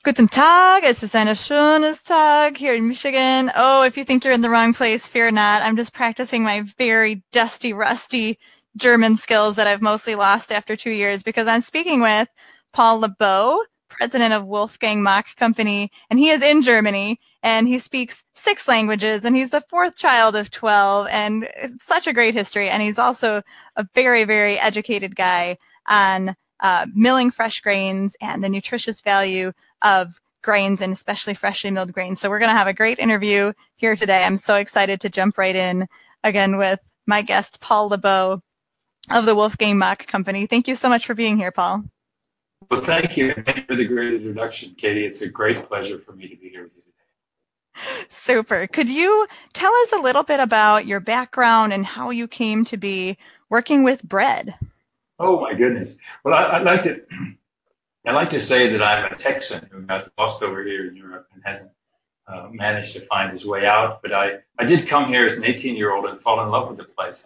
Guten Tag, es ist ein schönes Tag here in Michigan. Oh, if you think you're in the wrong place, fear not. I'm just practicing my very dusty, rusty German skills that I've mostly lost after 2 years because I'm speaking with Paul LeBeau, president of Wolfgang Mach Company, and he is in Germany, and he speaks 6 languages, and he's the fourth child of 12, and it's such a great history, and he's also a very, very educated guy on milling fresh grains and the nutritious value of grains and especially freshly milled grains. So we're going to have a great interview here today. I'm so excited to jump right in again with my guest, Paul LeBeau of the Wolfgang Mach Company. Thank you so much for being here, Paul. Well, thank you. Thank you for the great introduction, Katie. It's a great pleasure for me to be here with you today. Super. Could you tell us a little bit about your background and how you came to be working with bread? Oh my goodness. Well, I like to say that I'm a Texan who got lost over here in Europe and hasn't managed to find his way out. But I did come here as an 18-year-old and fall in love with the place.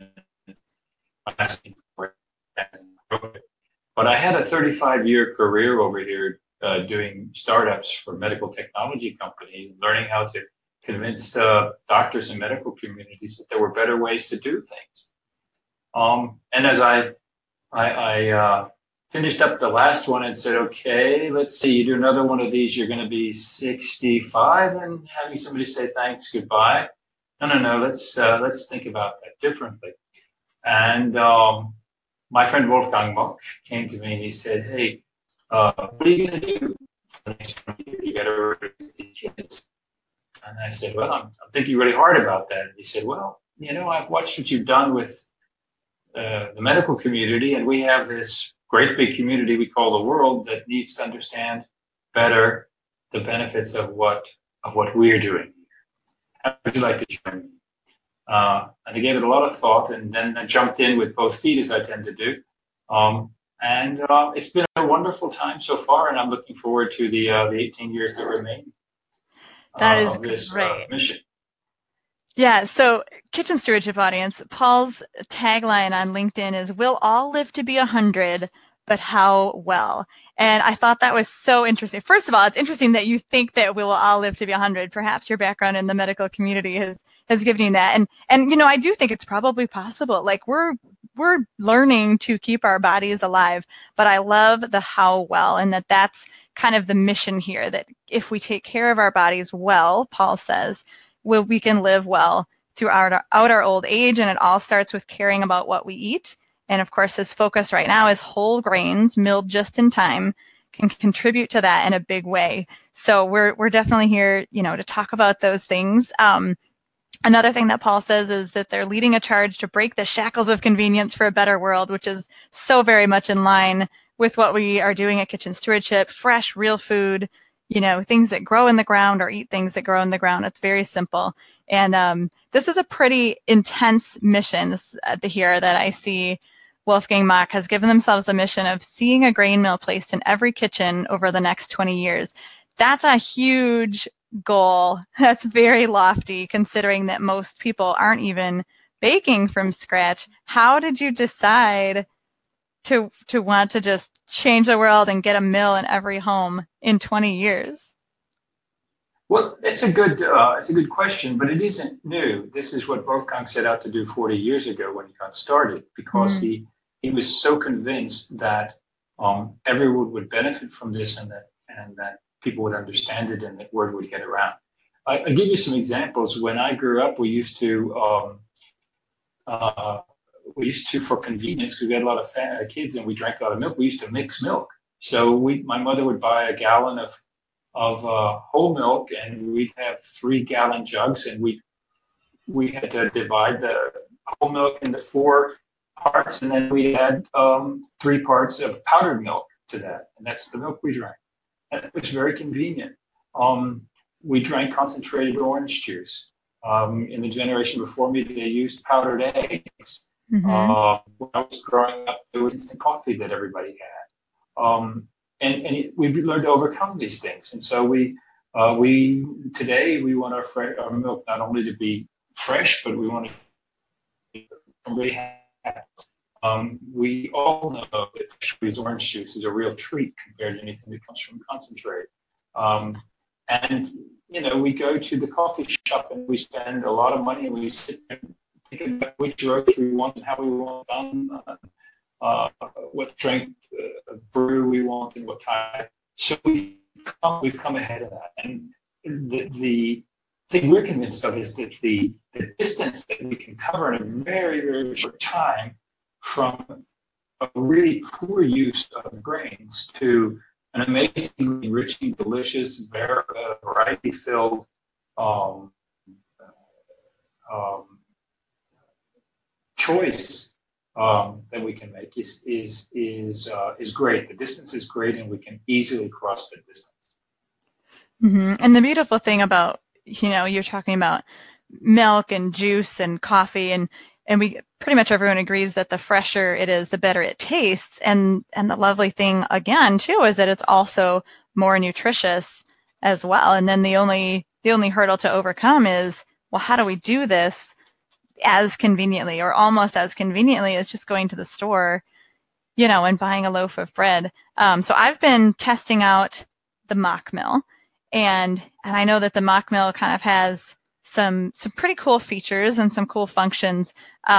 But I had a 35-year career over here doing startups for medical technology companies and learning how to convince doctors and medical communities that there were better ways to do things. And as I finished up the last one and said, okay, let's see, you do another one of these, you're going to be 65 and having somebody say thanks, goodbye. No, let's think about that differently. And my friend Wolfgang Muck came to me and he said, hey, what are you going to do for the next 20 years? You got to raise these kids. And I said, well, I'm thinking really hard about that. And he said, well, I've watched what you've done with the medical community, and we have this great big community we call the world that needs to understand better the benefits of what we're doing. How would you like to join me? And I gave it a lot of thought, and then I jumped in with both feet, as I tend to do. And it's been a wonderful time so far, and I'm looking forward to the 18 years that remain That is of this great. mission. Yeah, so Kitchen Stewardship audience, Paul's tagline on LinkedIn is "We'll all live to be 100, but how well?" And I thought that was so interesting. First of all, it's interesting that you think that we will all live to be 100. Perhaps your background in the medical community has given you that. And I do think it's probably possible. Like we're learning to keep our bodies alive, but I love the how well, and that's kind of the mission here, that if we take care of our bodies well, Paul says, we can live well throughout our old age. And it all starts with caring about what we eat. And of course, his focus right now is whole grains milled just in time can contribute to that in a big way. So we're definitely here, to talk about those things. Another thing that Paul says is that they're leading a charge to break the shackles of convenience for a better world, which is so very much in line with what we are doing at Kitchen Stewardship. Fresh, real food, things that grow in the ground, or eat things that grow in the ground. It's very simple. And this is a pretty intense mission here that I see. Wolfgang Mach has given themselves the mission of seeing a grain mill placed in every kitchen over the next 20 years. That's a huge goal. That's very lofty considering that most people aren't even baking from scratch. How did you decide to want to just change the world and get a mill in every home in 20 years? Well, it's a good question, but it isn't new. This is what Wolfgang set out to do 40 years ago when he got started, because Mm, he was so convinced that everyone would benefit from this, and that people would understand it, and that word would get around. I'll give you some examples. When I grew up, uh, for convenience, because we had a lot of kids and we drank a lot of milk. We used to mix milk. So my mother would buy a gallon of whole milk, and we'd have 3 gallon jugs, and we had to divide the whole milk into 4 parts, and then we add 3 parts of powdered milk to that, and that's the milk we drank. And it was very convenient. Um, we drank concentrated orange juice. In the generation before me, they used powdered eggs. mm-hmm. When I was growing up, it was instant coffee that everybody had. We've learned to overcome these things. And so we today we want our milk not only to be fresh, but we want to be really happy. We all know that squeezed orange juice is a real treat compared to anything that comes from concentrate. And, we go to the coffee shop and we spend a lot of money and we sit there and think about which roaster we want and how we want it done, what strength of brew we want and what type. So we've come ahead of that. And the thing we're convinced of is that the distance that we can cover in a very, very short time from a really poor use of grains to an amazingly enriching, delicious, variety-filled um, um, choice that we can make is great. The distance is great, and we can easily cross the distance. Mm-hmm. And the beautiful thing about, you're talking about milk and juice and coffee, and we pretty much everyone agrees that the fresher it is, the better it tastes. And the lovely thing again too is that it's also more nutritious as well. And then the only hurdle to overcome is, well, how do we do this as conveniently or almost as conveniently as just going to the store, and buying a loaf of bread. So I've been testing out the mock mill, and I know that the mock mill kind of has some pretty cool features and some cool functions.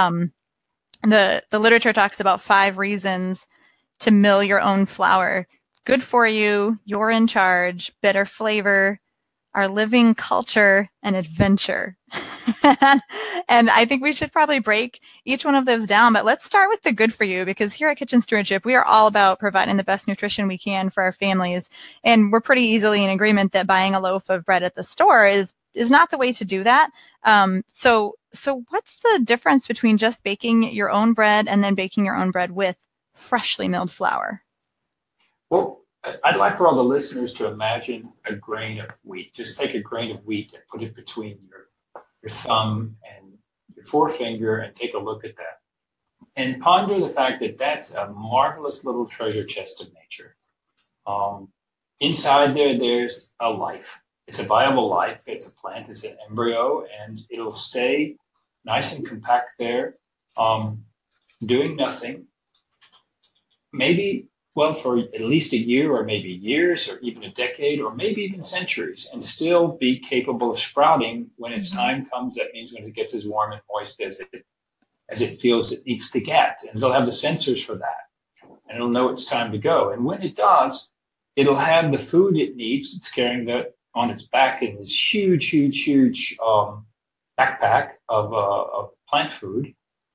The literature talks about 5 reasons to mill your own flour. Good for you, you're in charge, better flavor, our living culture, and adventure. And I think we should probably break each one of those down, but let's start with the good for you, because here at Kitchen Stewardship, we are all about providing the best nutrition we can for our families. And we're pretty easily in agreement that buying a loaf of bread at the store is not the way to do that. So what's the difference between just baking your own bread and then baking your own bread with freshly milled flour? Well, I'd like for all the listeners to imagine a grain of wheat. Just take a grain of wheat and put it between your thumb and your forefinger and take a look at that. And ponder the fact that that's a marvelous little treasure chest of nature. Um, Inside there's a life. It's a viable life. It's a plant. It's an embryo, and it'll stay nice and compact there, um, doing nothing. Maybe, well, for at least a year, or maybe years, or even a decade, or maybe even centuries, and still be capable of sprouting when its Mm-hmm. time comes. That means when it gets as warm and moist as it feels it needs to get, and it'll have the sensors for that, and it'll know it's time to go. And when it does, it'll have the food it needs. It's carrying that on its back in this huge, huge, huge backpack of plant food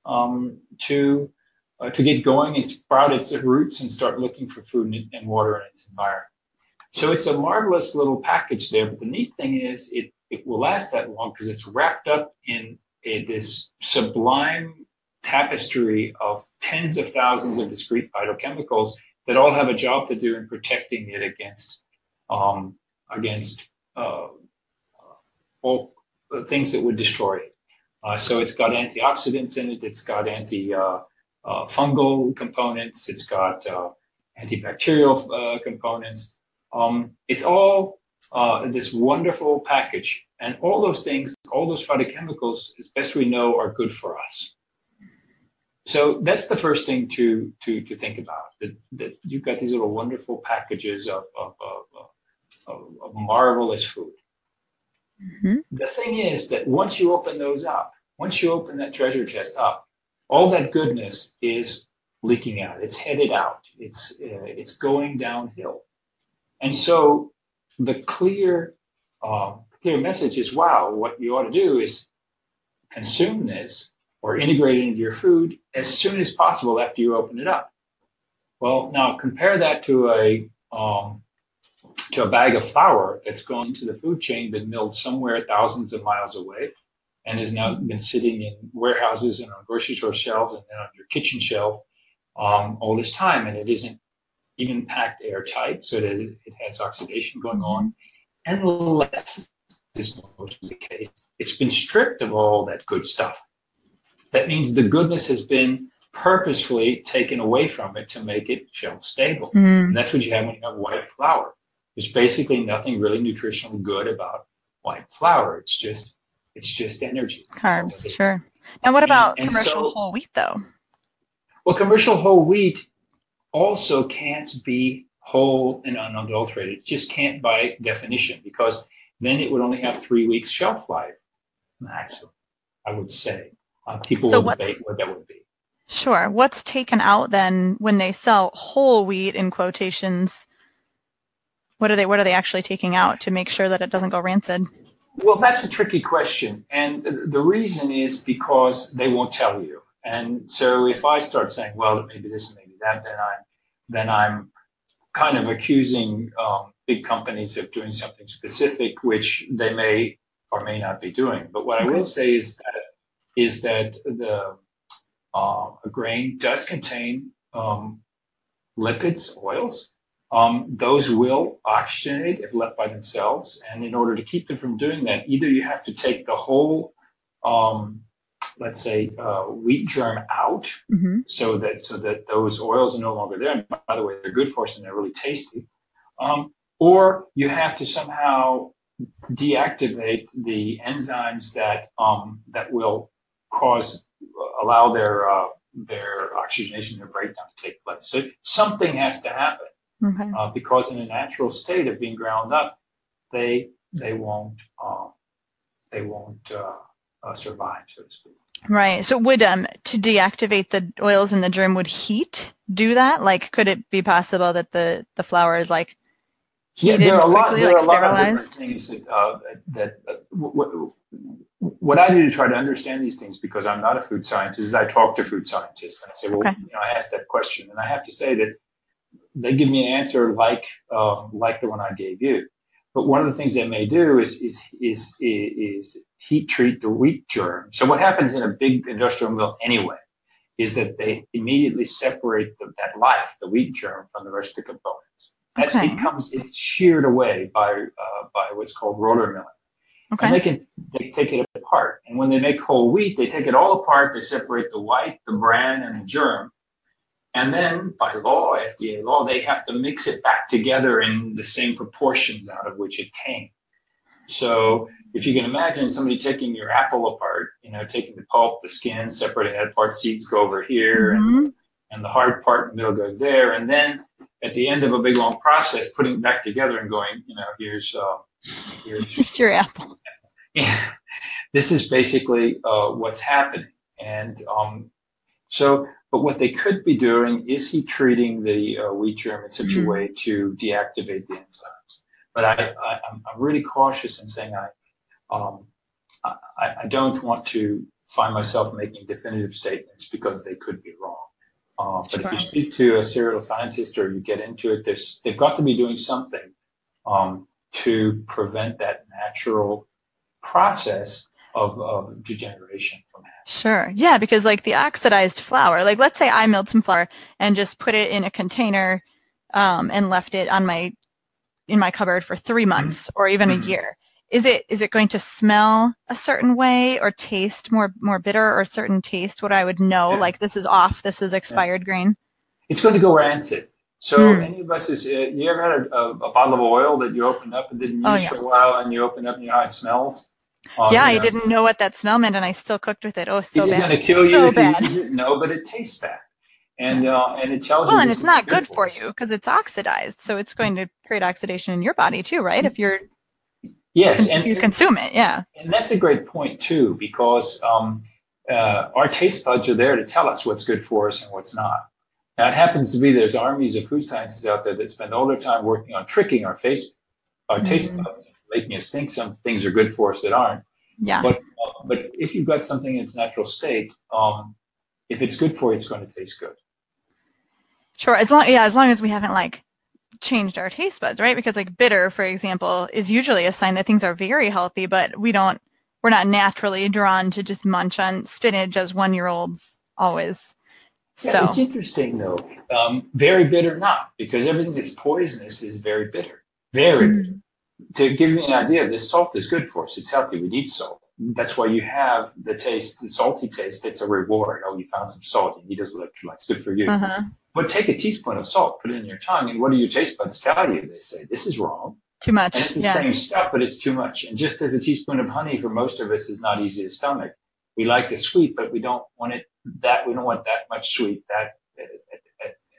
to get going and sprout its roots and start looking for food and water in its environment. So it's a marvelous little package there. But the neat thing is it will last that long because it's wrapped up in this sublime tapestry of tens of thousands of discrete phytochemicals that all have a job to do in protecting it um, against all things that would destroy it. So it's got antioxidants in it. It's got fungal components. It's got antibacterial components. It's all this wonderful package, and all those things, all those phytochemicals, as best we know, are good for us. So that's the first thing to think about. That you've got these little wonderful packages of marvelous food. Mm-hmm. The thing is that once you open those up, once you open that treasure chest up, all that goodness is leaking out. It's headed out. It's going downhill. And so the clear message is, wow, what you ought to do is consume this or integrate it into your food as soon as possible after you open it up. Well, now compare that to a bag of flour that's gone to the food chain, been milled somewhere thousands of miles away, and has now been sitting in warehouses and on grocery store shelves and then on your kitchen shelf all this time, and it isn't even packed airtight, so it has oxidation going Mm-hmm. on. Unless is mostly the case, it's been stripped of all that good stuff. That means the goodness has been purposefully taken away from it to make it shelf stable. Mm-hmm. And that's what you have when you have white flour. There's basically nothing really nutritionally good about white flour. It's just energy. That's all Carbs, it is. sure. Now, what And about and commercial so whole wheat, though? well, commercial whole wheat also can't be whole and unadulterated. It just can't by definition, because then it would only have 3 weeks shelf life maximum, I would say. People So will debate what's what that would be. sure, what's taken out then when they sell whole wheat in quotations? What are they actually taking out to make sure that it doesn't go rancid? Well, that's a tricky question. And the reason is because they won't tell you. And so if I start saying, well, maybe this and maybe that, then I'm kind of accusing big companies of doing something specific, which they may or may not be doing. But what I Okay. will say is that the a grain does contain lipids, oils. Those will oxygenate if left by themselves. And in order to keep them from doing that, either you have to take the whole, um, let's say, wheat germ out, Mm-hmm. so that those oils are no longer there. And by the way, they're good for us and they're really tasty. Or you have to somehow deactivate the enzymes that will cause allow their oxygenation, their breakdown to take place. So something has to happen, Okay. because in a natural state of being ground up, they they won't survive, so to speak. Right. So would to deactivate the oils in the germ, would heat do that? Like, could it be possible that the flour is like Yeah, there heated are a lot. quickly, There like are a lot of different sterilized? things what I do to try to understand these things, because I'm not a food scientist, is I talk to food scientists and I say, well, Okay. I asked that question, and I have to say that they give me an answer like the one I gave you. But one of the things they may do is heat treat the wheat germ. So what happens in a big industrial mill anyway is that they immediately separate the wheat germ, from the rest of the components. Okay. It's sheared away by what's called roller milling, and Okay. they take it apart. And when they make whole wheat, they take it all apart. They separate the white, the bran, and the germ, and then by law, FDA law, they have to mix it back together in the same proportions out of which it came. So if you can imagine somebody taking your apple apart, taking the pulp, the skin, separating that part, seeds go over here, Mm-hmm. and the hard part in the middle goes there. And then at the end of a big long process, putting it back together and going, here's, Here's your apple. yeah, this is basically what's happening. And but what they could be doing is heat treating the wheat germ in such a Mm-hmm. way to deactivate the enzymes. But I'm really cautious in saying um, I don't want to find myself making definitive statements, because they could be wrong. But if you Sure. speak to a serial scientist or you get into it, they've got to be doing something to prevent that natural process of degeneration from happening. Sure. Yeah, because like the oxidized flour, like let's say I milled some flour and just put it in a container, and left it on my in my cupboard for 3 months or even a Mm-hmm. year. Is it going to smell a certain way or taste more bitter, or a certain taste what I would know Yeah, like this is off, this is yeah. expired grain? It's going to go rancid. So Hmm. any of us you ever had a bottle of oil that you opened up and didn't Oh use yeah. for a while, and you open up and you know how it smells? Yeah, You I know, didn't know what that smell meant and I still cooked with it. Oh, so is it going bad. to kill you So if you bad. use it? No, but it tastes bad, Yeah. and it tells Well, you and this it's is not good good for for us. you because it's oxidized, so it's going to create oxidation in your body too, right? Yes, If you consume it, yeah. and that's a great point too, because our taste buds are there to tell us what's good for us and what's not. Now, it happens to be there's armies of food scientists out there that spend all their time working on tricking our taste Mm, buds, making us think some things are good for us that aren't. yeah. But if you've got something in its natural state, if it's good for you, it's going to taste good. Sure. As long as we haven't like changed our taste buds, right? Because like bitter, for example, is usually a sign that things are very healthy, but we're not naturally drawn to just munch on spinach as 1-year olds always. Yeah, it's So, interesting though. Very bitter, not, because everything that's poisonous is very bitter, very bitter. mm, To give you an idea, this salt is good for us. It's healthy. We need salt. That's why you have the taste, the salty taste. It's a reward. Oh, you found some salt. You need those electrolytes. Good for you. uh-huh. But take a teaspoon of salt, put it in your tongue, and what do your taste buds tell you? They say, this is wrong. Too And much. it's the Yeah. same stuff, but it's too much. And just as a teaspoon of honey for most of us is not easy to stomach, we like the sweet, but we don't want that much sweet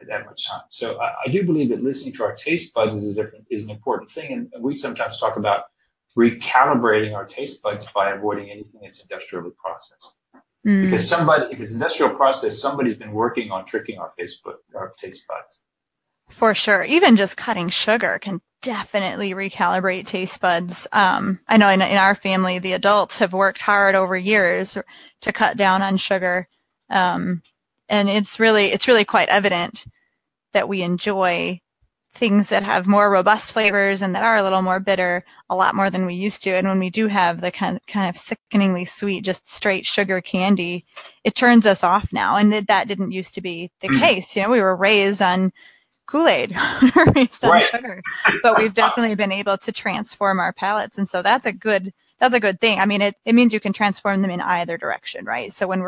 that much time. So I do believe that listening to our taste buds is an important thing. And we sometimes talk about recalibrating our taste buds by avoiding anything that's industrially processed. Mm, Because if it's industrial process, somebody's been working on tricking our taste buds. for sure. Even just cutting sugar can definitely recalibrate taste buds. I know in our family, the adults have worked hard over years to cut down on sugar. Um, and it's really quite evident that we enjoy things that have more robust flavors and that are a little more bitter a lot more than we used to. And when we do have the kind of sickeningly sweet, just straight sugar candy, it turns us off now. And that didn't used to be the case. We were raised on Kool-Aid, raised on Right. sugar, but we've definitely been able to transform our palates. And so that's a good thing. I mean, it means you can transform them in either direction, right? So when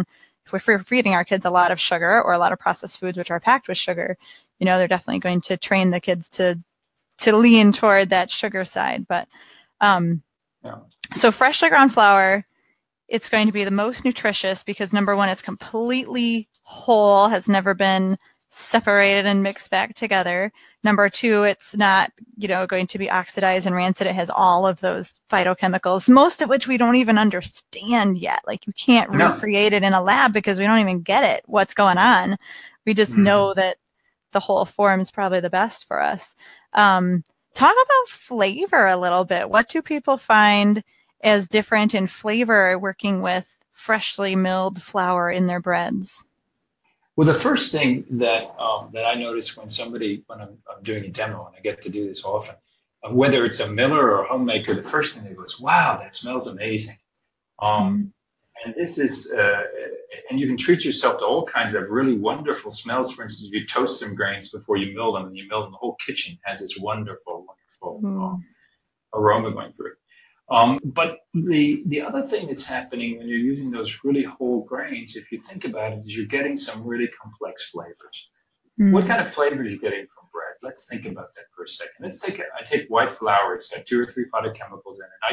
if we're feeding our kids a lot of sugar or a lot of processed foods which are packed with sugar, they're definitely going to train the kids to lean toward that sugar side. But um, Yeah. so fresh sugar on flour, it's going to be the most nutritious because number one, it's completely whole, has never been separated and mixed back together. Number two, it's not, going to be oxidized and rancid. It has all of those phytochemicals, most of which we don't even understand yet. Like you can't No. recreate it in a lab because we don't even get it, what's going on. We just Mm-hmm. know that the whole form is probably the best for us. Um, Talk about flavor a little bit. What do people find as different in flavor working with freshly milled flour in their breads? Well, the first thing that I notice when I'm doing a demo, and I get to do this often, whether it's a miller or a homemaker, the first thing they go is, "Wow, that smells amazing." Um, Mm, and this is, and you can treat yourself to all kinds of really wonderful smells. For instance, if you toast some grains before you mill them, and you mill them, the whole kitchen has this wonderful, wonderful ooh. aroma going through it. But the other thing that's happening when you're using those really whole grains, if you think about it, is you're getting some really complex flavors. What Mm, kind of flavors are you getting from bread? Let's think about that for a second. I take white flour. It's got 2 or 3 phytochemicals in it.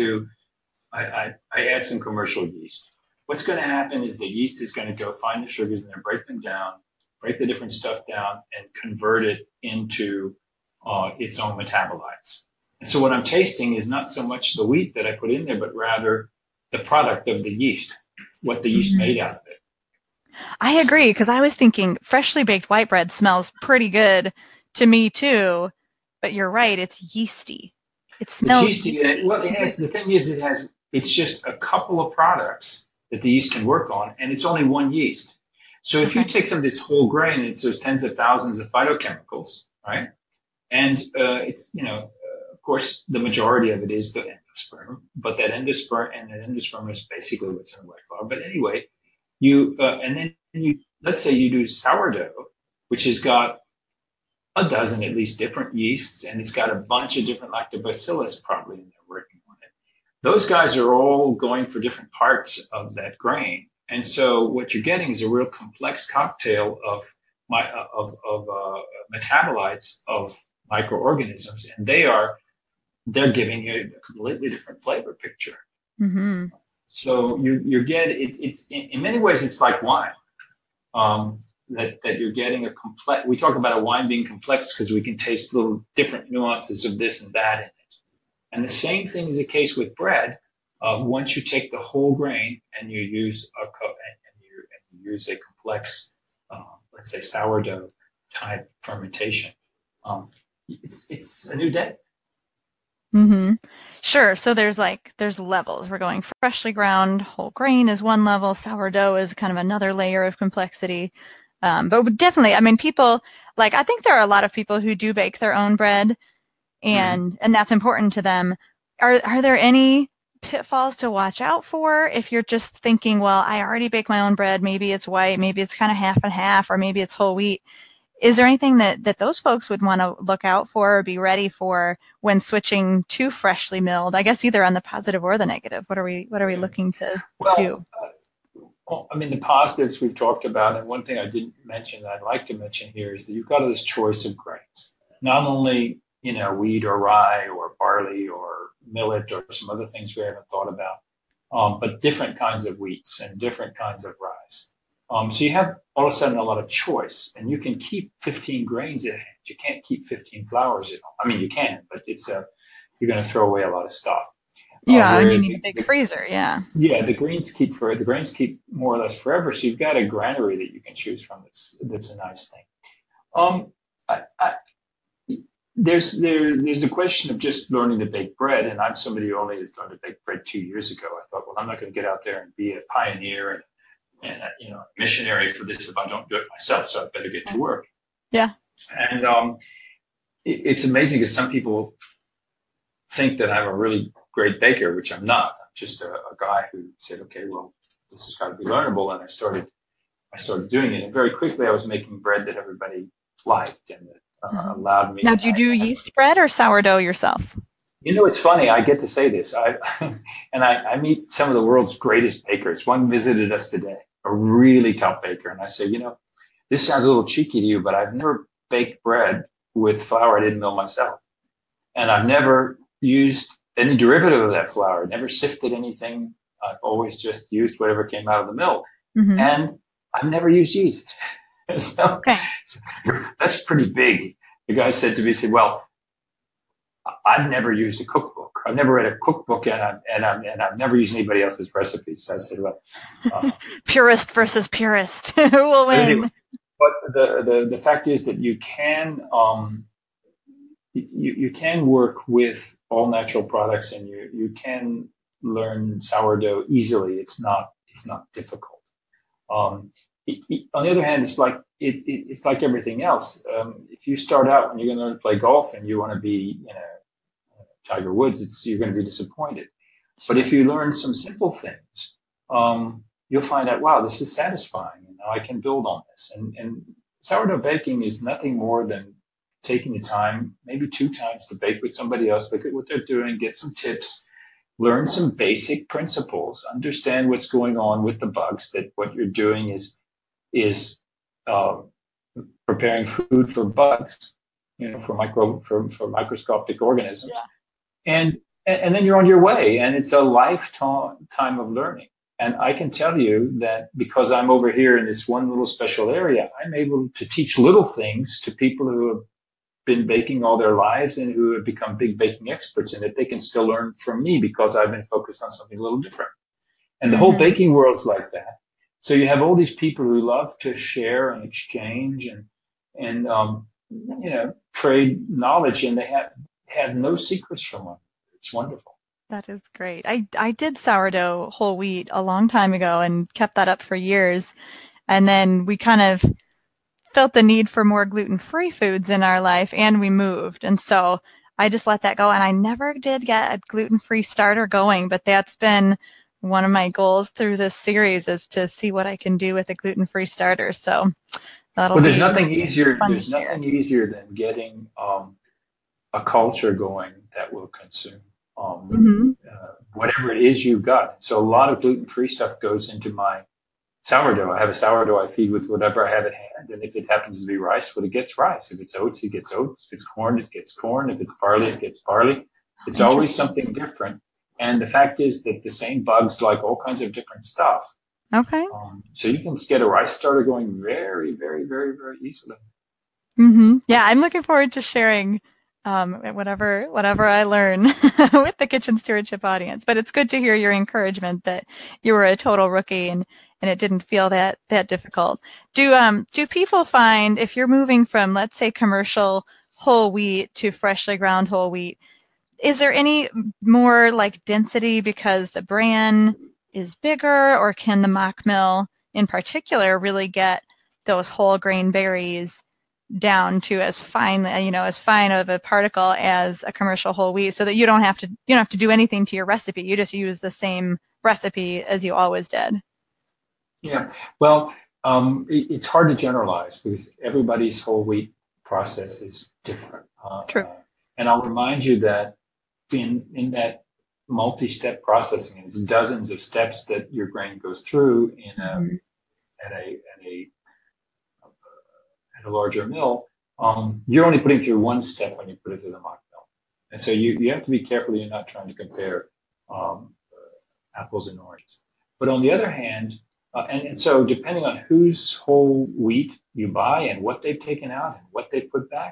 I add some commercial yeast. What's going to happen is the yeast is going to go find the sugars and then break them down, break the different stuff down, and convert it into its own metabolites. And so what I'm tasting is not so much the wheat that I put in there, but rather the product of the yeast, what the yeast mm. made out of it. I agree because I was thinking freshly baked white bread smells pretty good to me too, but you're right, it's yeasty. It It's smells yeasty, and yeasty. the thing is, it's just a couple of products that the yeast can work on, and it's only one yeast. So if you Okay. take some of this whole grain, there's tens of thousands of phytochemicals, right? And of course, the majority of it is the endosperm, but that endosperm is basically what's in the white flour. But anyway, and then let's say you do sourdough, which has got a dozen at least different yeasts, and it's got a bunch of different lactobacillus probably in there working on it. Those guys are all going for different parts of that grain, and so what you're getting is a real complex cocktail of metabolites of microorganisms, and they're giving you a completely different flavor picture. Mm-hmm. So you get it. It's in many ways it's like wine. Um, that you're getting a complex. We talk about a wine being complex because we can taste little different nuances of this and that in it. And the same thing is the case with bread. Once you take the whole grain and you use and you use a complex, let's say sourdough type fermentation, um, it's a new day. Mm-hmm. Sure. So there's levels. We're going freshly ground whole grain is one level. Sourdough is kind of another layer of complexity. But definitely, I mean, I think there are a lot of people who do bake their own bread Mm-hmm. and that's important to them. Are there any pitfalls to watch out for if you're just thinking, well, I already bake my own bread. Maybe it's white, maybe it's kind of half and half, or maybe it's whole wheat. Is there anything that those folks would want to look out for or be ready for when switching to freshly milled? I guess either on the positive or the negative. What are we Yeah. looking to Well, do? well, I mean, the positives we've talked about, and one thing I didn't mention that I'd like to mention here is that you've got this choice of grains. Not only, wheat or rye or barley or millet or some other things we haven't thought about, but different kinds of wheats and different kinds of ryes. So you have all of a sudden a lot of choice, and you can keep 15 grains in hand. You can't keep 15 flours at home. I mean, you can, but you're going to throw away a lot of stuff. Yeah, and you Whereas need a big freezer. Yeah. the grains keep more or less forever. So you've got a granary that you can choose from. That's a nice thing. Um, I, there's a question of just learning to bake bread, and I'm somebody who only has learned to bake bread 2 years ago. I thought, well, I'm not going to get out there and be a pioneer and a missionary for this if I don't do it myself. So I better get to work. Yeah. And it's amazing because some people think that I'm a really great baker, which I'm not. I'm just a guy who said, okay, well, this has got to be learnable, and I started doing it, and very quickly I was making bread that everybody liked and that Uh-huh. allowed Now, me. do you do yeast bread or sourdough yourself? It's funny. I get to say this. I meet some of the world's greatest bakers. One visited us today, a really top baker. And I say, this sounds a little cheeky to you, but I've never baked bread with flour I didn't mill myself. And I've never used any derivative of that flour, never sifted anything. I've always just used whatever came out of the mill. Mm-hmm. And I've never used yeast. so, Okay. so that's pretty big. The guy said to me, he said, well, I've never used a cookbook. I've never read a cookbook, and I've never used anybody else's recipes. So I said, well, Purist versus purist. Who will but anyway, win? but the fact is that you can work with all natural products, and you can learn sourdough easily. It's not difficult. Um, on the other hand, it's like everything else. If you start out when you're going to learn to play golf and you want to be, Tiger Woods, you're going to be disappointed. But Sure. if you learn some simple things, you'll find out, wow, this is satisfying, and now I can build on this. And sourdough baking is nothing more than taking the time, maybe 2 times, to bake with somebody else, look at what they're doing, get some tips, learn some basic principles, understand what's going on with the bugs. That what you're doing is uh, preparing food for bugs, for microscopic organisms, Yeah. and then you're on your way, and it's a lifetime of learning. And I can tell you that because I'm over here in this one little special area, I'm able to teach little things to people who have been baking all their lives and who have become big baking experts, and that they can still learn from me because I've been focused on something a little different. And the whole Mm-hmm. baking world's like that. So you have all these people who love to share and exchange and trade knowledge, and they have no secrets from one. It's wonderful. That is great. I did sourdough whole wheat a long time ago and kept that up for years. And then we kind of felt the need for more gluten-free foods in our life, and we moved. And so I just let that go, and I never did get a gluten-free starter going, but that's been one of my goals through this series, is to see what I can do with a gluten-free starter. So that'll Well, there's be nothing easier. fun to There's share. nothing easier than getting a culture going that will consume Hmm. whatever it is you've got. So a lot of gluten-free stuff goes into my sourdough. I have a sourdough I feed with whatever I have at hand, and if it happens to be rice, well, it gets rice. If it's oats, it gets oats. If it's corn, it gets corn. If it's barley, it gets barley. It's always Interesting. something different. And the fact is that the same bugs like all kinds of different stuff. Okay. So you can get a rice starter going very, very, very, very easily. Yeah, I'm looking forward to sharing whatever I learn with the kitchen stewardship audience. But it's good to hear your encouragement that you were a total rookie and it didn't feel that difficult. Do people find, if you're moving from, let's say, commercial whole wheat to freshly ground whole wheat, is there any more like density because the bran is bigger, or can the mock mill in particular really get those whole grain berries down to as fine, as fine of a particle as a commercial whole wheat, so that you don't have to do anything to your recipe. You just use the same recipe as you always did. Yeah. Well, it's hard to generalize because everybody's whole wheat process is different. True. And I'll remind you that in that multi-step processing, it's dozens of steps that your grain goes through Hmm. at a at a at a larger mill. You're only putting through one step when you put it through the mock mill, and so you have to be careful that you're not trying to compare apples and oranges. But on the other hand, And so depending on whose whole wheat you buy and what they've taken out and what they put back,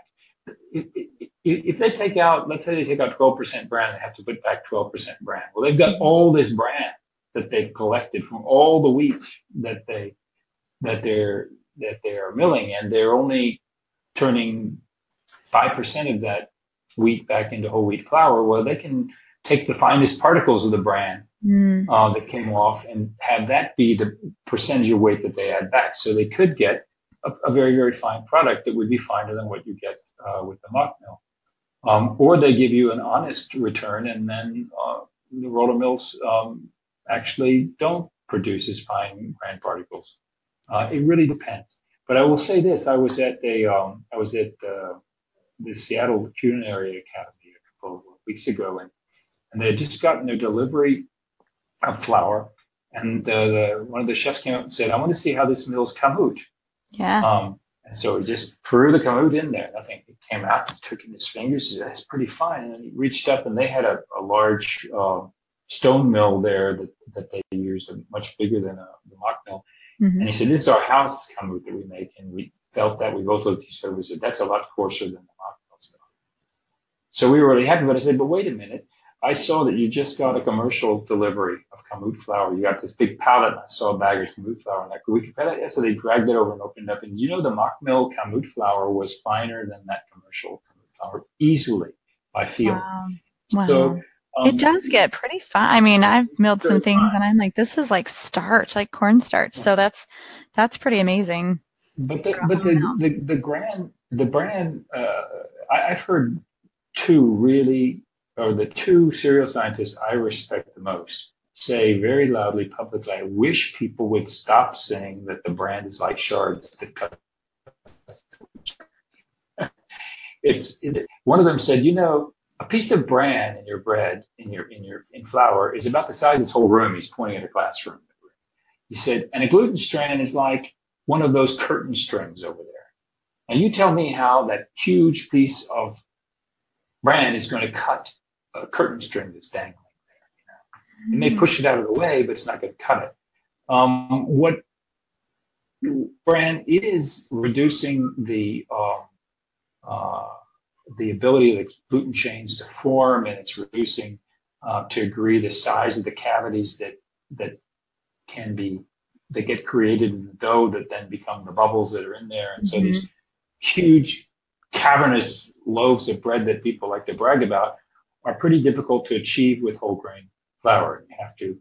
if they take out, let's say they take out 12% bran, they have to put back 12% bran. Well, they've got all this bran that they've collected from all the wheat that they that they're that they're milling, and they're only turning 5% of that wheat back into whole wheat flour. Well, they can take the finest particles of the bran Mm. that came off and have that be the percentage of weight that they add back. So they could get a very, very fine product that would be finer than what you get with the mock mill. Or they give you an honest return, and then the roller mills actually don't produce as fine bran particles. It really depends. But I will say this: I was at the Seattle Culinary Academy a couple of weeks ago, and they had just gotten their delivery of flour, and one of the chefs came up and said, "I want to see how this mill's kamut." Yeah. And so he just threw the kamut in there. I think it came out, and took in his fingers. He said, "That's pretty fine." And then he reached up, and they had a large stone mill there that they used, much bigger than the mock mill. And Hmm. he said, "This is our house kamut that we make." And we felt that we both looked at each other and said, "That's a lot coarser than the mock mill stuff." So we were really happy. But I said, "But wait a minute. I saw that you just got a commercial delivery of kamut flour. You got this big pallet, and I saw a bag of kamut flour. And could we compare that?" Yeah, so they dragged it over and opened it up. And you know, the mock mill kamut flour was finer than that commercial kamut flour easily by feel. Wow. So Wow. It um, does get pretty fine. I mean, I've milled some very things fine. and I'm like, this is like starch, like cornstarch. So that's pretty amazing But for the a but home mill. the brand I've heard two really, or the two cereal scientists I respect the most, say very loudly publicly, "I wish people would stop saying that the brand is like shards that cut." One of them said, a piece of bran in your bread, in flour, is about the size of this whole room. He's pointing at a classroom. He said, and a gluten strand is like one of those curtain strings over there. And you tell me how that huge piece of bran is going to cut a curtain string that's dangling there. It may Mm. push it out of the way, but it's not going to cut it. What bran is reducing uh, the ability of the gluten chains to form, and it's reducing to a degree the size of the cavities that can be that get created in the dough that then become the bubbles that are in there. And so Hmm. these huge cavernous loaves of bread that people like to brag about are pretty difficult to achieve with whole grain flour. You have to,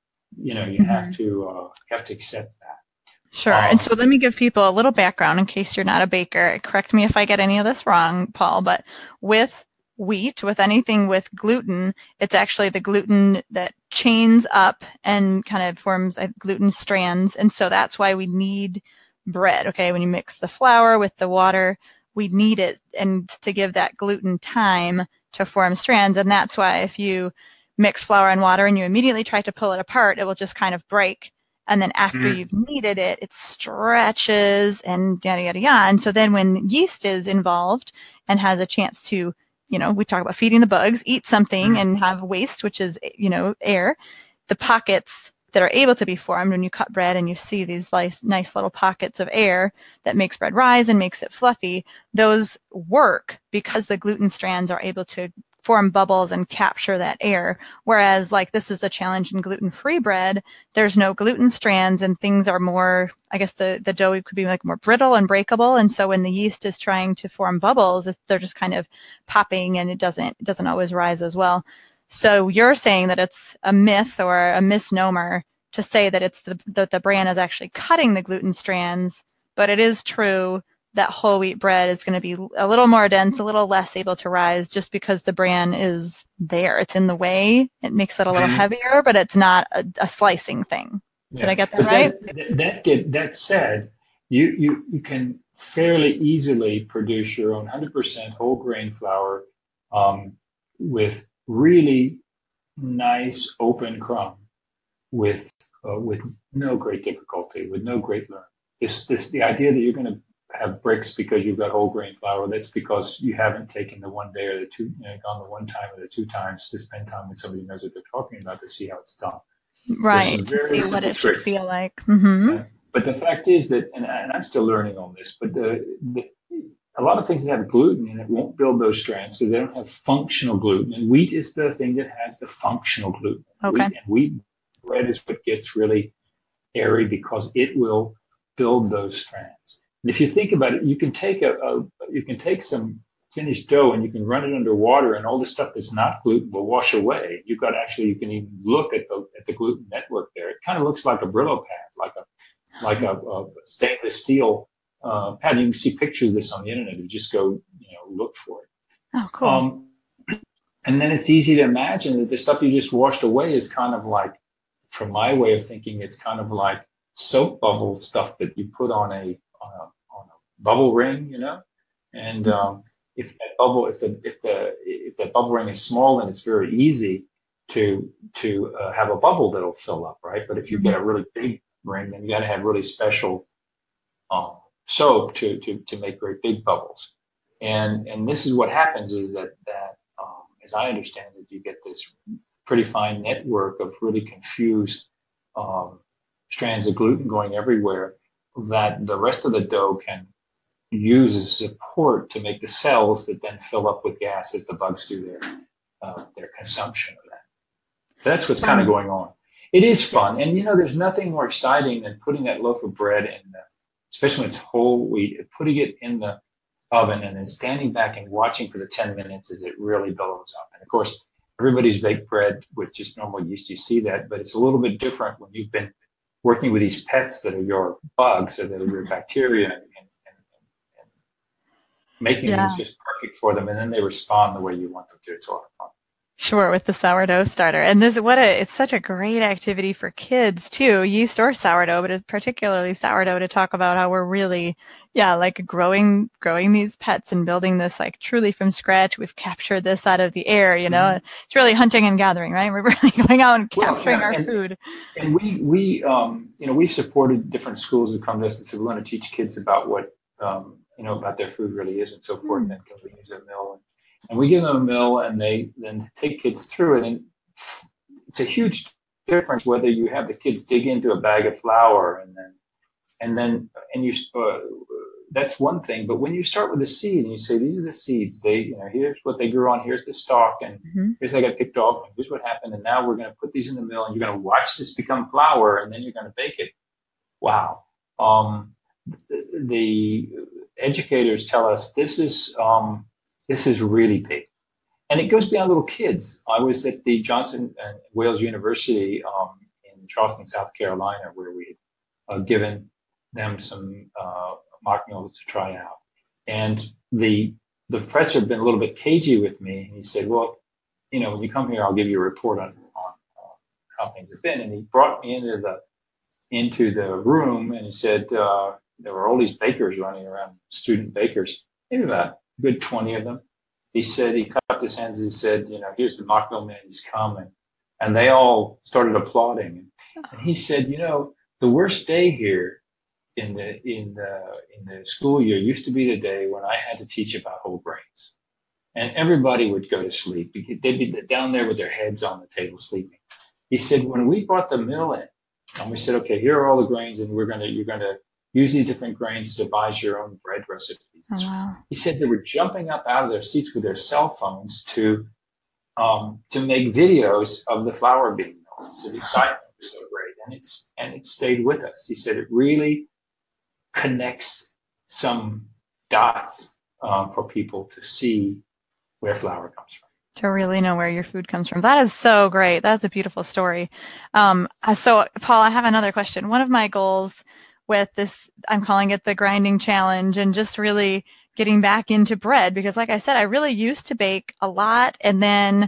Hmm. you have to accept that. Sure. And so let me give people a little background in case you're not a baker. Correct me if I get any of this wrong, Paul, but with wheat, with anything with gluten, it's actually the gluten that chains up and kind of forms gluten strands. And so that's why we need bread. Okay. When you mix the flour with the water, we need it and to give that gluten time to form strands. And that's why if you mix flour and water and you immediately try to pull it apart, it will just kind of break, and then after Mm, you've kneaded it, it stretches and yada, yada, yada. And so then when yeast is involved and has a chance to, we talk about feeding the bugs, eat something mm, and have waste, which is, air, the pockets that are able to be formed when you cut bread and you see these nice little pockets of air that makes bread rise and makes it fluffy, those work because the gluten strands are able to form bubbles and capture that air. Whereas, like, this is the challenge in gluten-free bread, there's no gluten strands and things are more, I guess the dough could be like more brittle and breakable. And so when the yeast is trying to form bubbles, they're just kind of popping and it doesn't always rise as well. So you're saying that it's a myth or a misnomer to say that the bran is actually cutting the gluten strands, but it is true that whole wheat bread is going to be a little more dense, a little less able to rise just because the bran is there. It's in the way. It makes it a little mm. heavier, but it's not a slicing thing. Did I Yeah, get that but right? that said, you can fairly easily produce your own 100% whole grain flour um, with really nice open crumb with no great difficulty, with no great learn. The idea that you're going to have bricks because you've got whole grain flour, that's because you haven't taken the one day or the two, gone the one time or the two times to spend time with somebody who knows what they're talking about to see how it's done. There's Right. some To very see what simple it should tricks. feel like. Mm-hmm. But the fact is that, and I'm still learning on this, but a lot of things that have gluten in it won't build those strands because they don't have functional gluten. And wheat is the thing that has the functional gluten. Okay. Wheat bread is what gets really airy because it will build those strands. And if you think about it, you can take some finished dough and you can run it under water, and all the stuff that's not gluten will wash away. You can even look at the gluten network there. It kind of looks like a Brillo pad, a stainless steel pad. You can see pictures of this on the internet. You just go, look for it. Oh, cool. Um, and then it's easy to imagine that the stuff you just washed away is kind of like, from my way of thinking, it's kind of like soap bubble stuff that you put on a bubble ring, And if that bubble ring is small, then it's very easy to have a bubble that'll fill up, right? But if you get a really big ring, then you got to have really special soap to make very big bubbles. And this is what happens is that as I understand it, you get this pretty fine network of really confused um, strands of gluten going everywhere that the rest of the dough can use as support to make the cells that then fill up with gas as the bugs do their consumption of that. That's what's kind of Fun. going on. It is fun, and there's nothing more exciting than putting that loaf of bread especially when it's whole wheat, putting it in the oven and then standing back and watching for the 10 minutes as it really billows up. And of course, everybody's baked bread with just normal yeast. You see that, but it's a little bit different when you've been working with these pets that are your bugs or that are your bacteria and making things Yeah. just perfect for them. And then they respond the way you want them to. It's a lot of fun. Sure, with the sourdough starter. And it's such a great activity for kids too, yeast or sourdough, but it's particularly sourdough to talk about how we're really, yeah, like growing these pets and building this like truly from scratch. We've captured this out of the air, Mm-hmm. It's really hunting and gathering, right? We're really going out and Well, capturing our food. and we've supported different schools that come to us and said we want to teach kids about what about their food really is and so forth, Hmm. and can we use a mill? And we give them a mill, and they then take kids through it, and it's a huge difference whether you have the kids dig into a bag of flour and then and you that's one thing. But when you start with a seed and you say these are the seeds, here's what they grew on, here's the stalk, and Hmm. here's how they got picked off, and here's what happened, and now we're going to put these in the mill, and you're going to watch this become flour, and then you're going to bake it. Wow. Um, the educators tell us this is really big, and it goes beyond little kids. I was at the Johnson and Wales University in Charleston, South Carolina, where we had given them some mock meals to try out, and the professor had been a little bit cagey with me, and he said, "Well, when you come here, I'll give you a report on how things have been." And he brought me into the room, and he said there were all these bakers running around, student bakers, maybe about a good 20 of them. He said he clapped his hands and he said, here's the mock mill man, he's come, and they all started applauding. And he said, the worst day here in the school year used to be the day when I had to teach about whole grains, and everybody would go to sleep. They'd be down there with their heads on the table sleeping. He said, when we brought the mill in, and we said, okay, here are all the grains, and you're gonna use these different grains to devise your own bread Oh, recipes. wow. He said they were jumping up out of their seats with their cell phones to make videos of the flour being milled. So the excitement was so great, and it stayed with us. He said it really connects some dots for people to see where flour comes from. To really know where your food comes from. That is so great. That's a beautiful story. So, Paul, I have another question. One of my goals with this, I'm calling it the grinding challenge, and just really getting back into bread because, like I said, I really used to bake a lot, and then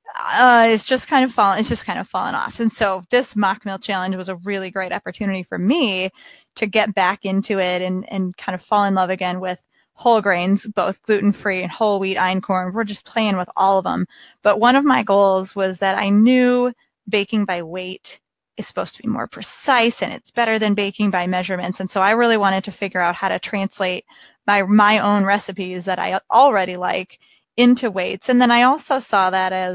it's just kind of fallen off. And so this mock meal challenge was a really great opportunity for me to get back into it and kind of fall in love again with whole grains, both gluten-free and whole wheat, einkorn. We're just playing with all of them. But one of my goals was that I knew baking by weight is supposed to be more precise and it's better than baking by measurements. And so I really wanted to figure out how to translate my own recipes that I already like into weights. And then I also saw that as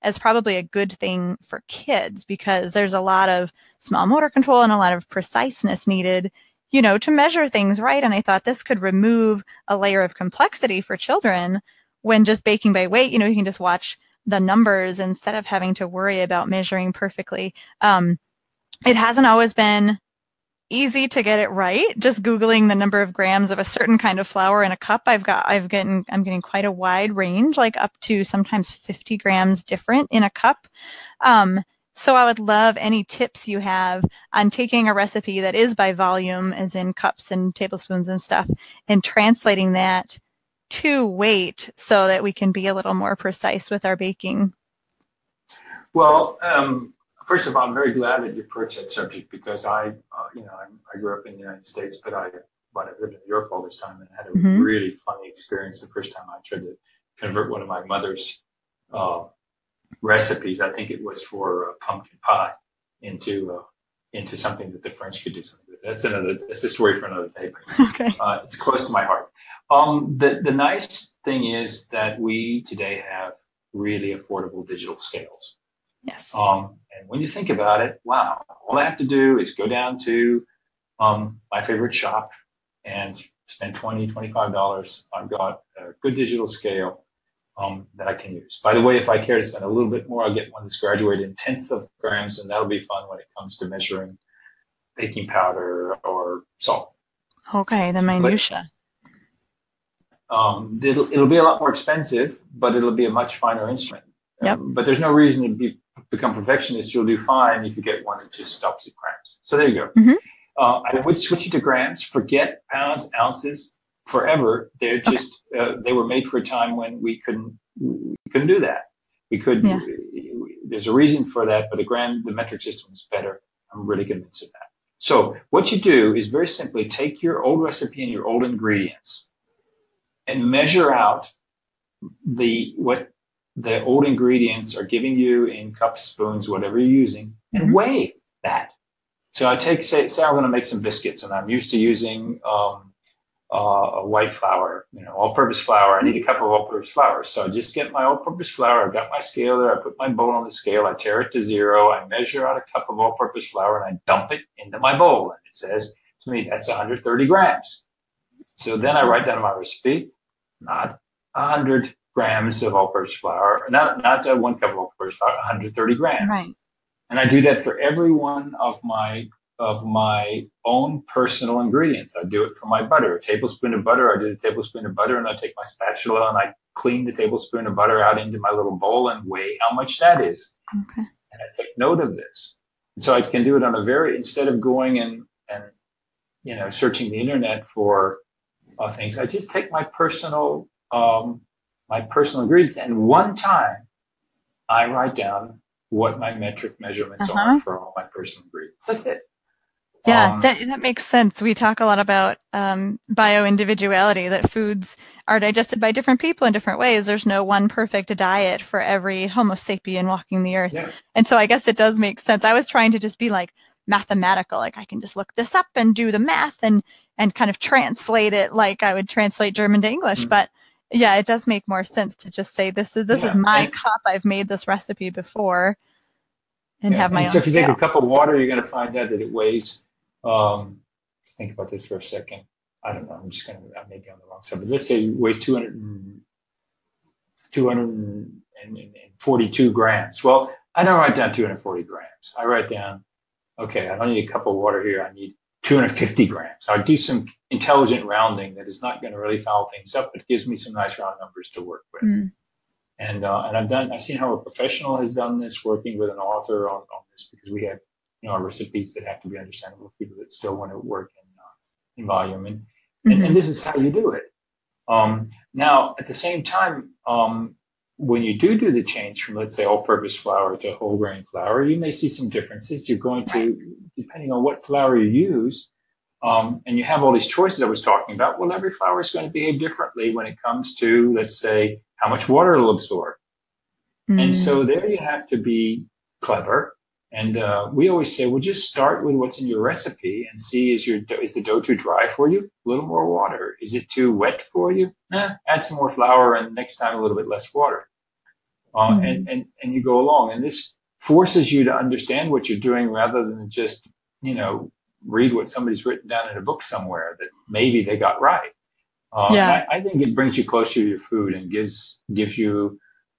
as probably a good thing for kids because there's a lot of small motor control and a lot of preciseness needed, to measure things right. And I thought this could remove a layer of complexity for children when just baking by weight, you can just watch the numbers instead of having to worry about measuring perfectly. It hasn't always been easy to get it right. Just Googling the number of grams of a certain kind of flour in a cup, I'm getting quite a wide range, like up to sometimes 50 grams different in a cup. So I would love any tips you have on taking a recipe that is by volume, as in cups and tablespoons and stuff, and translating that to weight so that we can be a little more precise with our baking. Well, first of all, I'm very glad that you approached that subject because I grew up in the United States, but I lived in New York all this time and had a Mm-hmm. really funny experience the first time I tried to convert one of my mother's uh, recipes. I think it was for pumpkin pie into something that the French could do something with. That's a story for another day, Okay. but it's close to my heart. The nice thing is that we today have really affordable digital scales. Yes. And when you think about it, wow, all I have to do is go down to my favorite shop and spend $20, $25. I've got a good digital scale that I can use. By the way, if I care to spend a little bit more, I'll get one that's graduated in tenths of grams, and that'll be fun when it comes to measuring baking powder or salt. Okay, the But minutia. it'll be a lot more expensive, but it'll be a much finer instrument. Yep. But there's no reason to become perfectionist. You'll do fine if you get one that just stops at grams. So there you go. Mm-hmm. I would switch it to grams. Forget pounds, ounces forever. They're Okay. just they were made for a time when we couldn't do that. We could. Yeah. There's a reason for that, but the metric system is better. I'm really convinced of that. So what you do is very simply take your old recipe and your old ingredients and measure out what the old ingredients are giving you in cups, spoons, whatever you're using, and Mm-hmm. weigh that. So I say I'm going to make some biscuits, and I'm used to using a white flour, all-purpose flour. I need a cup of all-purpose flour. So I just get my all-purpose flour. I've got my scale there. I put my bowl on the scale. I tare it to zero. I measure out a cup of all-purpose flour, and I dump it into my bowl. And it says to me, that's 130 grams. So then I write down my recipe, not 100 grams of all-purpose flour, not 1 cup of all-purpose flour, 130 grams. Right. And I do that for every one of my own personal ingredients. I do it for my butter. A tablespoon of butter, I do a tablespoon of butter, and I take my spatula and I clean the tablespoon of butter out into my little bowl and weigh how much that is. Okay. And I take note of this. And so I can do it on instead of going and searching the internet for things, I just take my personal ingredients, and one time I write down what my metric measurements are Uh-huh. for all my personal ingredients. That's it. Yeah, Um, that makes sense. We talk a lot about bio-individuality, that foods are digested by different people in different ways. There's no one perfect diet for every Homo sapien walking the earth. yeah, And so I guess it does make sense. I was trying to just be like mathematical, like I can just look this up and do the math and kind of translate it like I would translate German to English. mm, But yeah, it does make more sense to just say this is yeah, my cup. I've made this recipe before and have and my so own if you take a scale. cup of water, you're going to find out that it weighs. Think about this for a second. I don't know. I may be on the wrong side, but let's say it weighs 242 grams. Well, I don't write down 240 grams. I write down, okay, I don't need a cup of water here. I need 250 grams. I do some intelligent rounding that is not going to really foul things up, but gives me some nice round numbers to work with. Mm. And I've seen how a professional has done this, working with an author on this, because we have, our recipes that have to be understandable for people that still want to work in volume. And Mm-hmm. this is how you do it. Now, at the same time, when you do the change from, let's say, all-purpose flour to whole grain flour, you may see some differences. You're going Right. to, depending on what flour you use, and you have all these choices I was talking about. Well, every flour is going to behave differently when it comes to, let's say, how much water it'll absorb. And Mm. so there you have to be clever. And we always say, well, just start with what's in your recipe and see is the dough too dry for you? A little more water. Is it too wet for you? Add some more flour and next time a little bit less water. Mhm. and you go along. And this forces you to understand what you're doing rather than just, read what somebody's written down in a book somewhere that maybe they got right. And Yeah. I think it brings you closer to your food and gives you,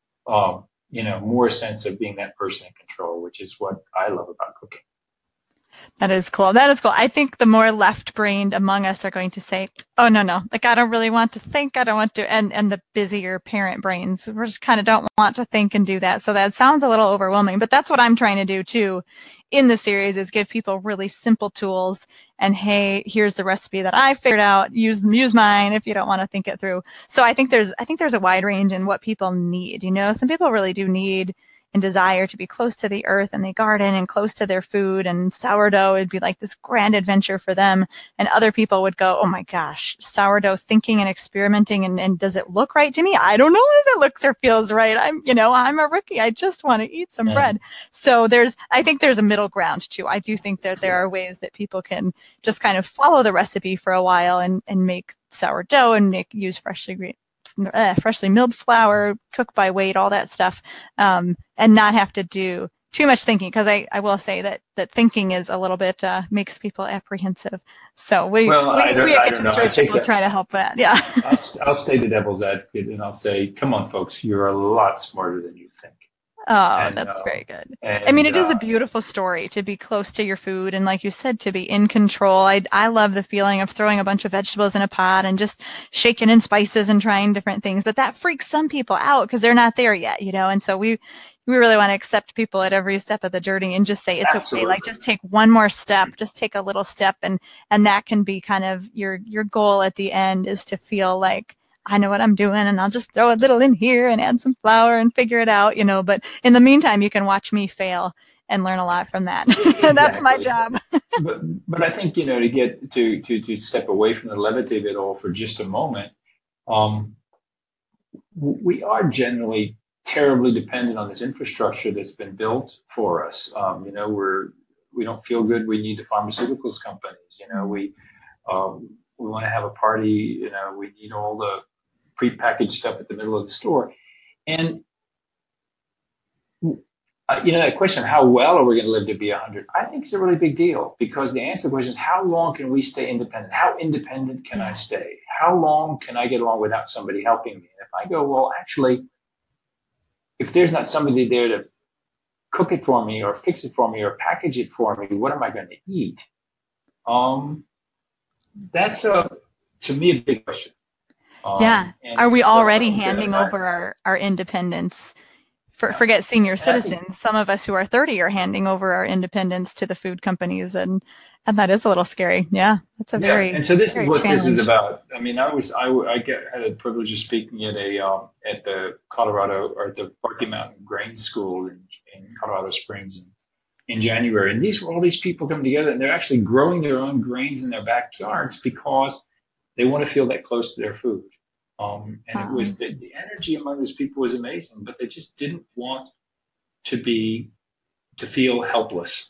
more sense of being that person in control, which is what I love about cooking. That is cool. That is cool. I think the more left-brained among us are going to say, "Oh no, no. Like I don't really want to think. I don't want to." And the busier parent brains, we just kind of don't want to think and do that. So that sounds a little overwhelming, but that's what I'm trying to do too in the series is give people really simple tools and hey, here's the recipe that I figured out. Use mine if you don't want to think it through. So I think there's a wide range in what people need. Some people really do need and desire to be close to the earth and the garden and close to their food, and sourdough would be like this grand adventure for them. And other people would go, oh my gosh, sourdough thinking and experimenting, and does it look right to me? I don't know if it looks or feels right. I'm a rookie. I just want to eat some Yeah, bread. So I think there's a middle ground too. I do think that there are ways that people can just kind of follow the recipe for a while and make sourdough and use freshly milled flour, cook by weight, all that stuff, and not have to do too much thinking. Because I will say that thinking is a little bit makes people apprehensive. So we well, we we at I don't Kitchen know. I Stewardship take will that. try to help that. Yeah. I'll stay the devil's advocate and I'll say, come on, folks, you're a lot smarter than you think. Oh, And, that's very good. I mean, and, it is a beautiful story to be close to your food and, like you said, to be in control. I love the feeling of throwing a bunch of vegetables in a pot and just shaking in spices and trying different things. But that freaks some people out because they're not there yet. And so we really want to accept people at every step of the journey and just say it's okay. Like absolutely. just take one more step, just take a little step, and that can be kind of your goal at the end is to feel like I know what I'm doing and I'll just throw a little in here and add some flour and figure it out. But in the meantime, you can watch me fail and learn a lot from that. That's my Exactly. job. But, I think, to get to step away from the levity of it all for just a moment, um, we are generally terribly dependent on this infrastructure that's been built for us. We don't feel good. We need the pharmaceuticals companies. We want to have a party. We need all the prepackaged stuff at the middle of the store. And that question of how well are we going to live to be 100, I think is a really big deal because the answer to the question is how long can we stay independent? How independent can I Yeah. stay? How long can I get along without somebody helping me? And if I go, well, actually, if there's not somebody there to cook it for me or fix it for me or package it for me, what am I going to eat? Um, that's to me, a big question. Yeah. And Are we so I already think, handing over our independence? yeah, Forget senior and I think, citizens. Some of us who are 30 are handing over our independence to the food companies, and that is a little scary. Yeah, that's a yeah, very, and so this is very what this is challenge. about. I mean, had the privilege of speaking at the Colorado or at the Rocky Mountain Grain School in Colorado Springs in January, and these were all these people coming together, and they're actually growing their own grains in their backyards because they want to feel that close to their food. And it was the energy among those people was amazing, but they just didn't want to to feel helpless.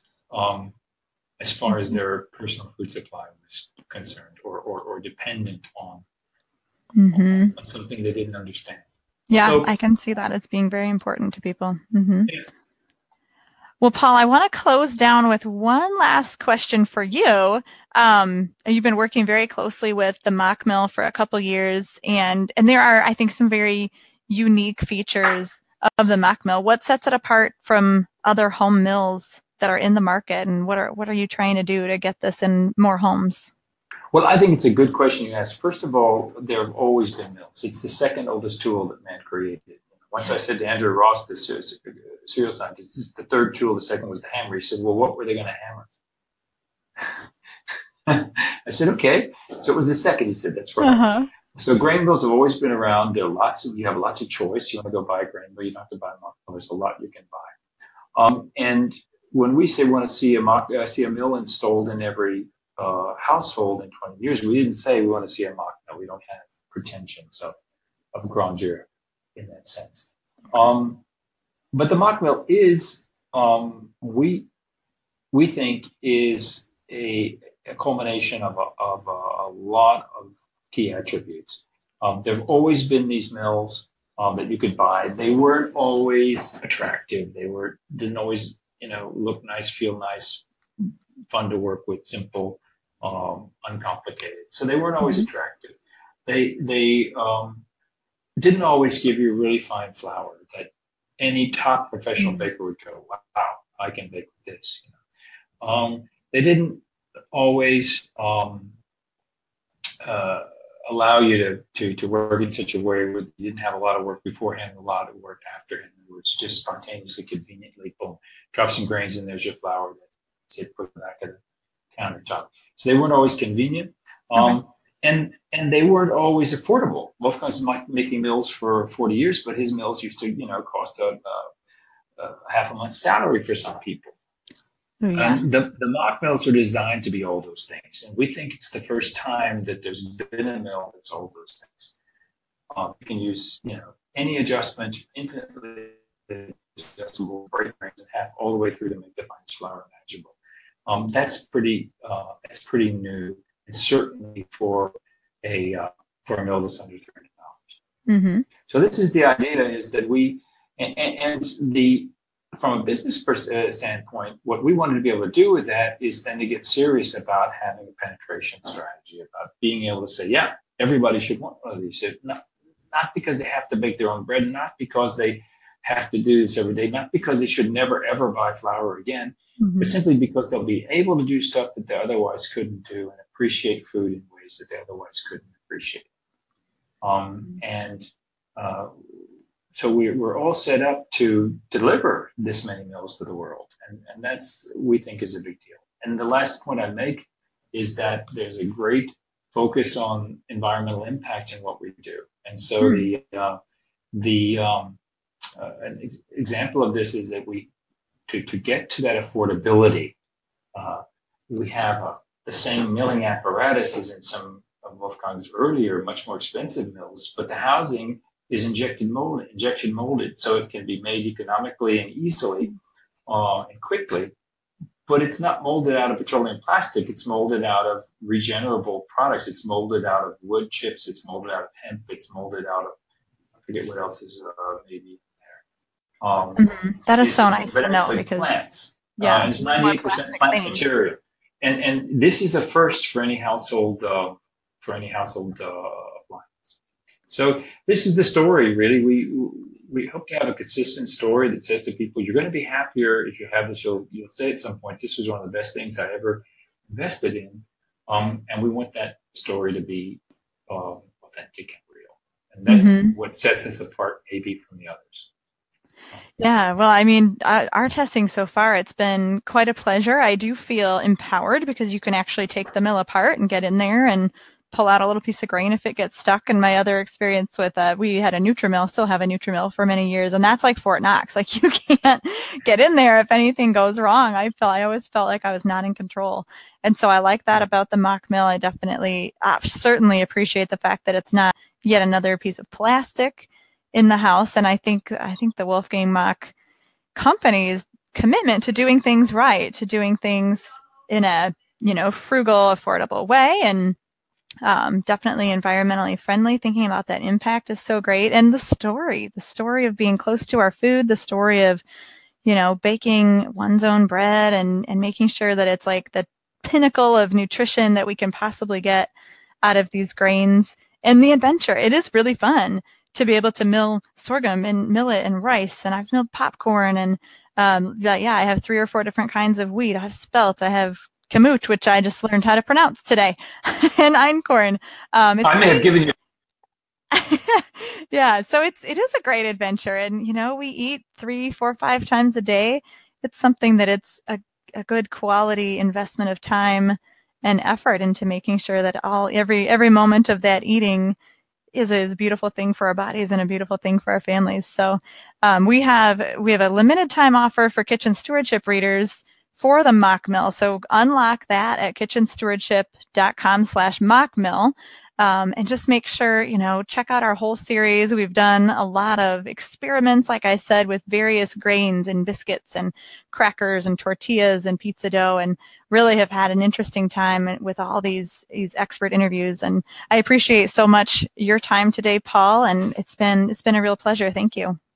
As far as their personal food supply was concerned or dependent Mm-hmm. on something they didn't understand. Yeah, So, I can see that as being very important to people. Hmm. yeah, Well, Paul, I want to close down with one last question for you. You've been working very closely with the Mock Mill for a couple years, and there are, I think, some very unique features of the Mock Mill. What sets it apart from other home mills that are in the market, and what are you trying to do to get this in more homes? well, I think it's a good question you asked. First of all, there have always been mills. It's the second oldest tool that man created. Once I said to Andrew Ross, the cereal scientist, this is the third tool. The second was the hammer. He said, "Well, what were they going to hammer?" I said, "Okay." So it was the second. He said, "That's right." Uh-huh. So grain mills have always been around. You have lots of choice. You want to go buy a grain mill, you don't have to buy a mock mill. There's a lot you can buy. And when we say we want to see a mill installed in every household in 20 years, we didn't say we want to see a mock mill. We don't have pretensions of grandeur in that sense. Um, but the mock mill is, we think, is a culmination of a lot of key attributes. There have always been these mills. that you could buy. They weren't always attractive. Didn't always, look nice, feel nice, fun to work with, simple, uncomplicated. So they weren't always Mm-hmm. attractive. They didn't always give you really fine flour that any top professional baker would go, wow, I can bake with this. They didn't always uh, allow you to work in such a way where you didn't have a lot of work beforehand, a lot of work afterhand. Where it's just spontaneously, conveniently, boom, drop some grains in, there's your flour. That's it, put it back at the countertop. So they weren't always convenient. Okay. And they weren't always affordable. Wolfgang's making mills for 40 years, but his mills used to, cost a half a month's salary for some people. Oh, yeah. The mock mills are designed to be all those things, and we think it's the first time that there's been a mill that's all those things. You can use, any adjustment, infinitely adjustable, break grains in half all the way through to make the finest flour imaginable. That's pretty new, and certainly for a mill that's under $300. Mm-hmm. So this is the idea: is that and the from a business standpoint, what we wanted to be able to do with that is then to get serious about having a penetration strategy, about being able to say, yeah, everybody should want one of these. Not because they have to bake their own bread, not because they have to do this every day, not because they should never ever buy flour again, Mm-hmm. but simply because they'll be able to do stuff that they otherwise couldn't do and appreciate food in ways that they otherwise couldn't appreciate. And so we're all set up to deliver this many meals to the world, and that's, we think, is a big deal. And the last point I make is that there's a great focus on environmental impact in what we do, and so an example of this is that to get to that affordability, uh, we have the same milling apparatus as in some of Wolfgang's earlier, much more expensive mills, but the housing is injection molded, so it can be made economically and easily and quickly. But it's not molded out of petroleum plastic. It's molded out of regenerable products. It's molded out of wood chips. It's molded out of hemp. It's molded out of, I forget what else is maybe there. Mm-hmm. That is so nice But to know actually because, plants. yeah, And it's no more 98% plastic plant things. material. And this is a first for any household appliance. So this is the story, really. We hope to have a consistent story that says to people, you're going to be happier if you have this. You'll say at some point, this was one of the best things I ever invested in. And we want that story to be authentic and real. And that's Mm-hmm. what sets us apart, maybe, from the others. Yeah, well, I mean, our testing so far, it's been quite a pleasure. I do feel empowered because you can actually take the mill apart and get in there and pull out a little piece of grain if it gets stuck. And my other experience with, we had a Nutrimill, still have a Nutrimill for many years, and that's like Fort Knox. Like you can't get in there if anything goes wrong. I always felt like I was not in control. And so I like that about the mock mill. I definitely, certainly appreciate the fact that it's not yet another piece of plastic in the house. And I think the Wolfgang Mock company's commitment to doing things right, to doing things in a frugal, affordable way, and definitely environmentally friendly. Thinking about that impact is so great, and the story of being close to our food, the story of baking one's own bread and making sure that it's like the pinnacle of nutrition that we can possibly get out of these grains, and the adventure. It is really fun to be able to mill sorghum and millet and rice, and I've milled popcorn, and yeah, I have 3 or 4 different kinds of wheat. I have spelt, I have kamut, which I just learned how to pronounce today, and einkorn. It's I may have pretty. given you. Yeah, so it is a great adventure, and we eat 3, 4, 5 times a day. It's something that it's a good quality investment of time and effort into making sure that every moment of that eating is a beautiful thing for our bodies and a beautiful thing for our families. So we have a limited time offer for Kitchen Stewardship readers for the mock mill. So unlock that at kitchenstewardship.com/mockmill. And just make sure, check out our whole series. We've done a lot of experiments, like I said, with various grains and biscuits and crackers and tortillas and pizza dough, and really have had an interesting time with all these expert interviews. And I appreciate so much your time today, Paul, and it's been a real pleasure. Thank you.